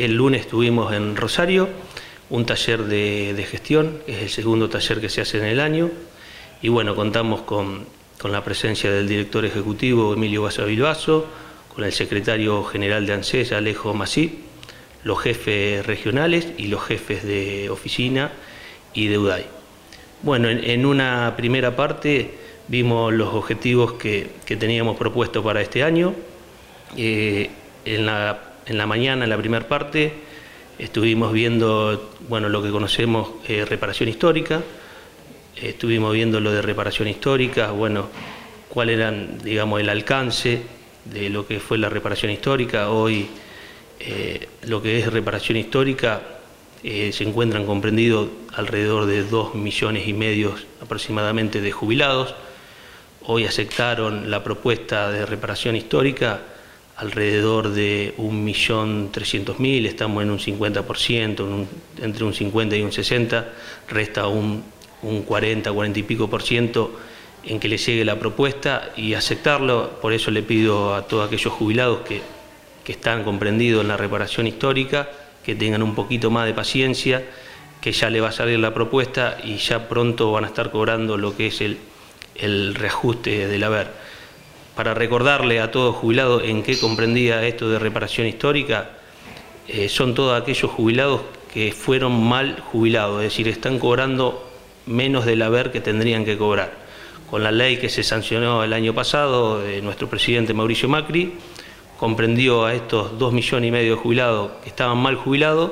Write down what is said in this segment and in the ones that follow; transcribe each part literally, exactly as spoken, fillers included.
el lunes estuvimos en Rosario, un taller de, de gestión, es el segundo taller que se hace en el año, y bueno, contamos con, con la presencia del director ejecutivo Emilio Basso, con el secretario general de ANSES, Alejo Masip, los jefes regionales y los jefes de oficina y de U D A I. Bueno, en, en una primera parte vimos los objetivos que, que teníamos propuesto para este año. Eh, en, la, en la mañana, en la primera parte, estuvimos viendo, bueno, lo que conocemos, eh, reparación histórica. Eh, estuvimos viendo lo de reparación histórica, bueno, cuál era, digamos, el alcance de lo que fue la reparación histórica. Hoy eh, lo que es reparación histórica eh, se encuentran comprendidos alrededor de dos millones y medio aproximadamente de jubilados. Hoy aceptaron la propuesta de reparación histórica alrededor de un millón trescientos mil, estamos en un cincuenta por ciento, en un, entre un cincuenta y un sesenta, resta un, un cuarenta, cuarenta y pico por ciento en que le llegue la propuesta y aceptarlo. Por eso le pido a todos aquellos jubilados que, que están comprendidos en la reparación histórica que tengan un poquito más de paciencia, que ya le va a salir la propuesta y ya pronto van a estar cobrando lo que es el, el reajuste del haber. Para recordarle a todos jubilados en qué comprendía esto de reparación histórica, eh, son todos aquellos jubilados que fueron mal jubilados, es decir, están cobrando menos del haber que tendrían que cobrar. Con la ley que se sancionó el año pasado de nuestro presidente Mauricio Macri, comprendió a estos dos millones y medio de jubilados que estaban mal jubilados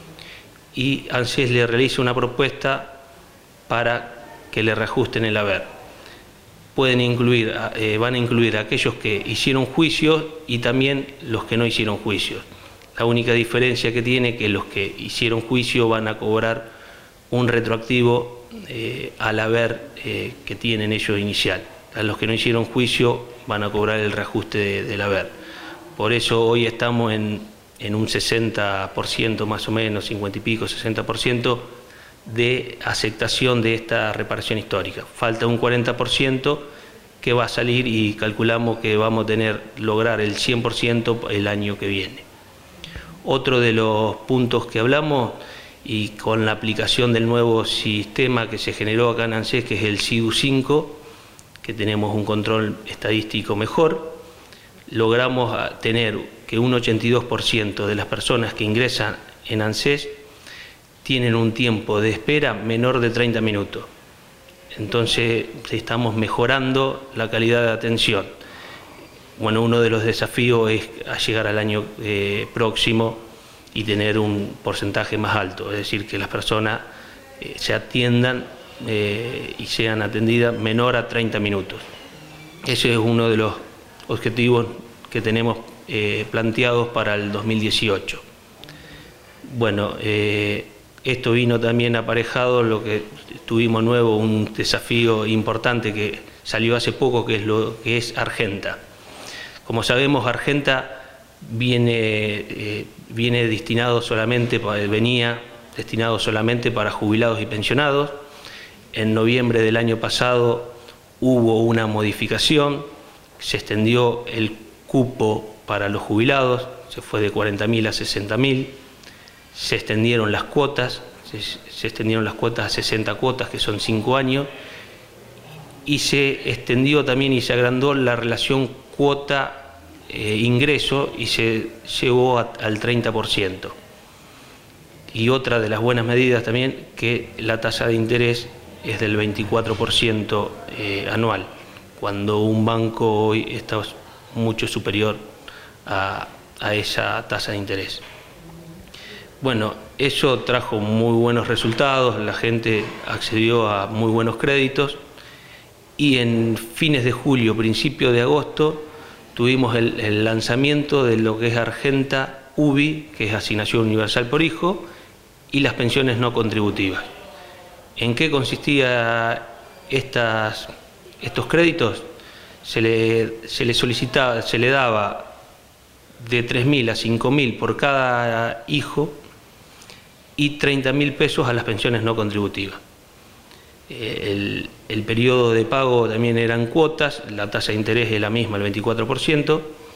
y ANSES le realiza una propuesta para que le reajusten el haber. Pueden incluir, eh, van a incluir a aquellos que hicieron juicios y también los que no hicieron juicios. La única diferencia que tiene es que los que hicieron juicio van a cobrar un retroactivo eh, al haber eh, que tienen ellos inicial. A los que no hicieron juicio van a cobrar el reajuste de, del haber. Por eso hoy estamos en, en un sesenta por ciento más o menos, cincuenta y pico, sesenta por ciento de aceptación de esta reparación histórica. Falta un cuarenta por ciento que va a salir y calculamos que vamos a tener, lograr el cien por ciento el año que viene. Otro de los puntos que hablamos, y con la aplicación del nuevo sistema que se generó acá en ANSES, que es el S I D U cinco, que tenemos un control estadístico mejor, logramos tener que un ochenta y dos por ciento de las personas que ingresan en ANSES tienen un tiempo de espera menor de treinta minutos. Entonces estamos mejorando la calidad de atención. Bueno, uno de los desafíos es a llegar al año eh, próximo y tener un porcentaje más alto, es decir, que las personas eh, se atiendan eh, y sean atendidas menor a treinta minutos. Ese es uno de los objetivos que tenemos eh, planteados para el dos mil dieciocho. Bueno, eh, esto vino también aparejado, lo que tuvimos nuevo, un desafío importante que salió hace poco, que es lo que es Argenta. Como sabemos, Argenta viene, eh, viene destinado solamente, venía destinado solamente para jubilados y pensionados. En noviembre del año pasado hubo una modificación, se extendió el cupo para los jubilados, se fue de cuarenta mil a sesenta mil. Se extendieron las cuotas, se, se extendieron las cuotas a sesenta cuotas, que son cinco años, y se extendió también y se agrandó la relación cuota-ingreso eh, y se llevó a, al treinta por ciento. Y otra de las buenas medidas también, que la tasa de interés es del veinticuatro por ciento eh, anual, cuando un banco hoy está mucho superior a, a esa tasa de interés. Bueno, eso trajo muy buenos resultados, la gente accedió a muy buenos créditos y en fines de julio, principio de agosto, tuvimos el, el lanzamiento de lo que es Argenta U B I, que es Asignación Universal por Hijo, y las pensiones no contributivas. ¿En qué consistía estas, estos créditos? Se le, se le solicitaba, se le daba de tres mil a cinco mil por cada hijo y treinta mil pesos a las pensiones no contributivas. El, el periodo de pago también eran cuotas, la tasa de interés es la misma, el veinticuatro por ciento,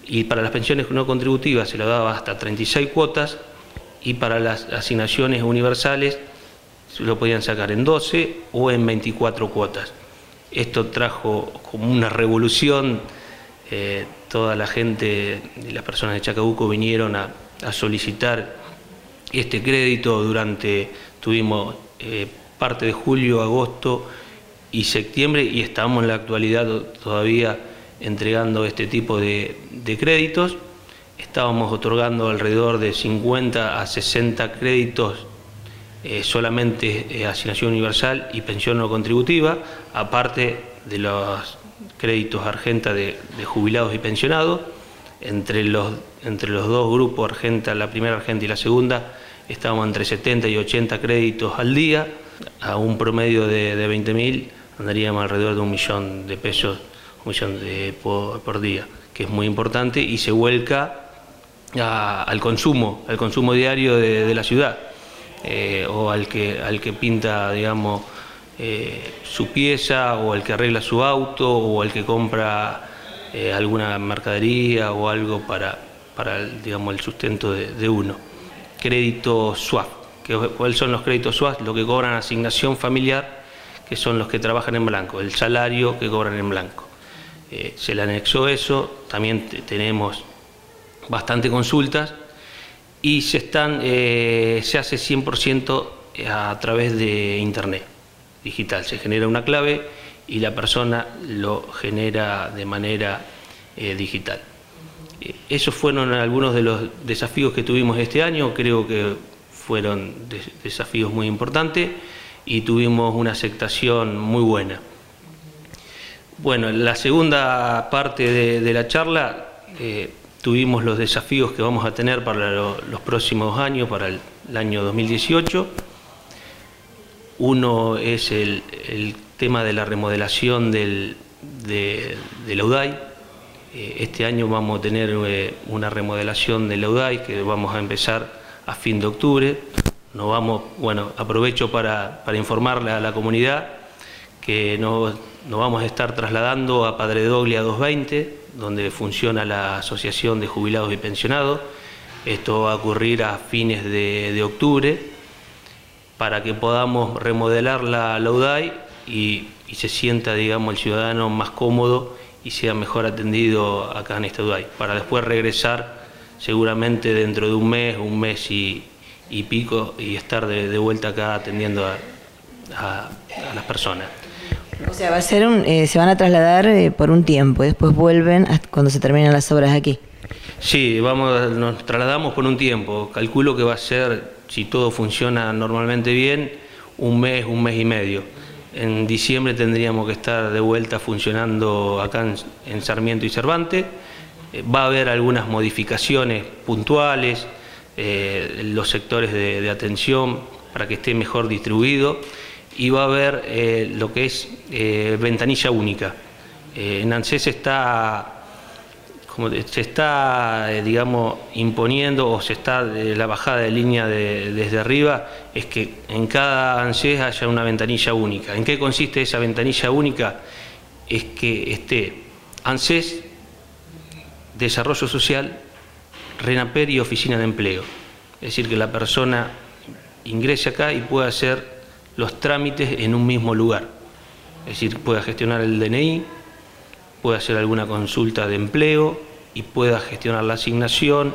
y para las pensiones no contributivas se lo daba hasta treinta y seis cuotas, y para las asignaciones universales se lo podían sacar en doce o en veinticuatro cuotas. Esto trajo como una revolución, eh, toda la gente, las personas de Chacabuco vinieron a, a solicitar este crédito durante, tuvimos eh, parte de julio, agosto y septiembre, y estamos en la actualidad todavía entregando este tipo de, de créditos. Estábamos otorgando alrededor de cincuenta a sesenta créditos, eh, solamente eh, asignación universal y pensión no contributiva, aparte de los créditos Argenta de, de jubilados y pensionados. Entre los, entre los dos grupos, Argenta, la primera Argenta y la segunda, estábamos entre setenta y ochenta créditos al día, a un promedio de, de veinte mil, andaríamos alrededor de un millón de pesos, un millón de, por, por día, que es muy importante y se vuelca a, al consumo, al consumo diario de, de la ciudad, eh, o al que, al que pinta, digamos, eh, su pieza, o al que arregla su auto, o al que compra eh, alguna mercadería o algo para, para digamos, el sustento de, de uno. Crédito SWAP. ¿Cuáles son los créditos SWAP? Lo que cobran asignación familiar, que son los que trabajan en blanco, el salario que cobran en blanco. Eh, se le anexó eso, también tenemos bastante consultas y se, están, eh, se hace cien por ciento a través de internet digital. Se genera una clave y la persona lo genera de manera eh, digital. Eh, esos fueron algunos de los desafíos que tuvimos este año, creo que fueron de, desafíos muy importantes y tuvimos una aceptación muy buena. Bueno, en la segunda parte de, de la charla eh, tuvimos los desafíos que vamos a tener para lo, los próximos años, para el, el año dos mil dieciocho. Uno es el, el tema de la remodelación del, de, de la U D A I. Eh, este año vamos a tener eh, una remodelación de la U D A I que vamos a empezar a fin de octubre. Nos vamos, bueno, aprovecho para, para informarle a la comunidad que nos, nos vamos a estar trasladando a Padre Doglia doscientos veinte, donde funciona la Asociación de Jubilados y Pensionados. Esto va a ocurrir a fines de, de octubre, para que podamos remodelar la, la U D A I y, y se sienta, digamos, el ciudadano más cómodo y sea mejor atendido acá en esta U D A I, para después regresar seguramente dentro de un mes, un mes y, y pico, y estar de, de vuelta acá atendiendo a, a, a las personas. O sea, va a ser un, eh, se van a trasladar eh, por un tiempo y después vuelven hasta cuando se terminan las obras aquí. Sí, vamos, nos trasladamos por un tiempo. Calculo que va a ser, si todo funciona normalmente bien, un mes, un mes y medio. En diciembre tendríamos que estar de vuelta funcionando acá en, en Sarmiento y Cervantes. Eh, va a haber algunas modificaciones puntuales, eh, los sectores de, de atención para que esté mejor distribuido, y va a haber eh, lo que es eh, ventanilla única. Eh, en ANSES está... Como se está, eh, digamos, imponiendo, o se está de la bajada de línea de, desde arriba, es que en cada ANSES haya una ventanilla única. ¿En qué consiste esa ventanilla única? Es que esté ANSES, Desarrollo Social, RENAPER y Oficina de Empleo. Es decir, que la persona ingrese acá y pueda hacer los trámites en un mismo lugar. Es decir, pueda gestionar el D N I, puede hacer alguna consulta de empleo y pueda gestionar la asignación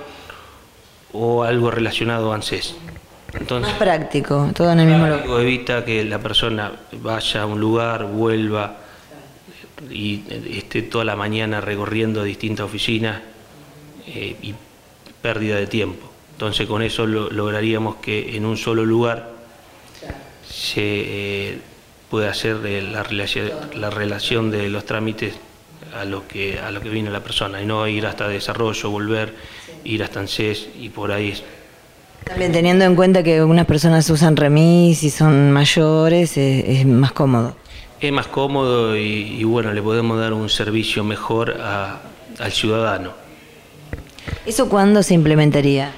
o algo relacionado a ANSES. Entonces, más práctico, todo en el mismo lugar. Evita que la persona vaya a un lugar, vuelva y esté toda la mañana recorriendo distintas oficinas eh, y pérdida de tiempo. Entonces con eso lo, lograríamos que en un solo lugar se eh, pueda hacer eh, la, relación, la relación de los trámites a lo que a lo que viene la persona, y no ir hasta desarrollo, volver, ir hasta ANSES y por ahí. También teniendo en cuenta que algunas personas usan remis y son mayores, es, es más cómodo. Es más cómodo y, y bueno, le podemos dar un servicio mejor a, al ciudadano. ¿Eso cuándo se implementaría?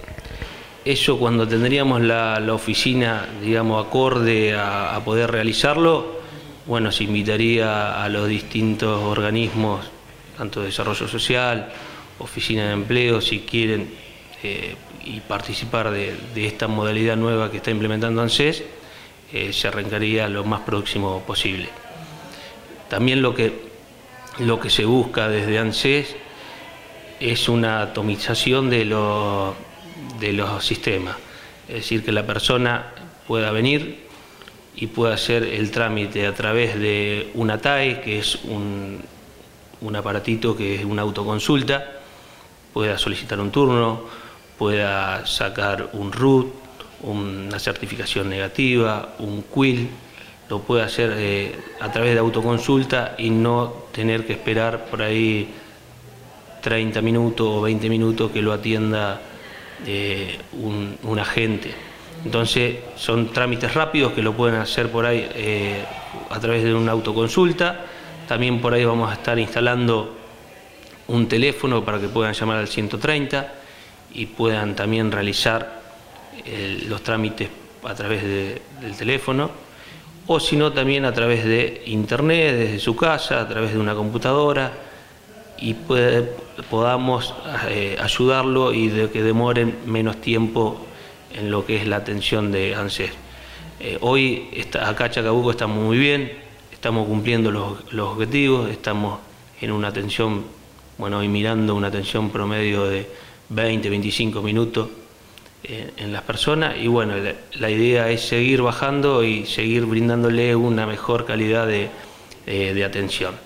Eso cuando tendríamos la, la oficina, digamos, acorde a, a poder realizarlo. Bueno, se invitaría a los distintos organismos, tanto de desarrollo social oficina de empleo, si quieren eh, y participar de, de esta modalidad nueva que está implementando ANSES, eh, se arrancaría lo más próximo posible. También lo que, lo que se busca desde ANSES es una atomización de, lo, de los sistemas, es decir, que la persona pueda venir y pueda hacer el trámite a través de una T A E, que es un, un aparatito que es una autoconsulta, pueda solicitar un turno, pueda sacar un R U T, una certificación negativa, un Q I L, lo puede hacer eh, a través de autoconsulta y no tener que esperar por ahí treinta minutos o veinte minutos que lo atienda eh, un, un agente. Entonces son trámites rápidos que lo pueden hacer por ahí eh, a través de una autoconsulta. También por ahí vamos a estar instalando un teléfono para que puedan llamar al ciento treinta y puedan también realizar eh, los trámites a través de, del teléfono, o si no también a través de internet, desde su casa, a través de una computadora, y puede, podamos eh, ayudarlo y de que demoren menos tiempo en lo que es la atención de ANSES. Eh, hoy está, acá Chacabuco estamos muy bien, estamos cumpliendo los, los objetivos, estamos en una atención, bueno, hoy mirando una atención promedio de veinte, veinticinco minutos eh, en las personas, y bueno, la, la idea es seguir bajando y seguir brindándole una mejor calidad de, eh, de atención.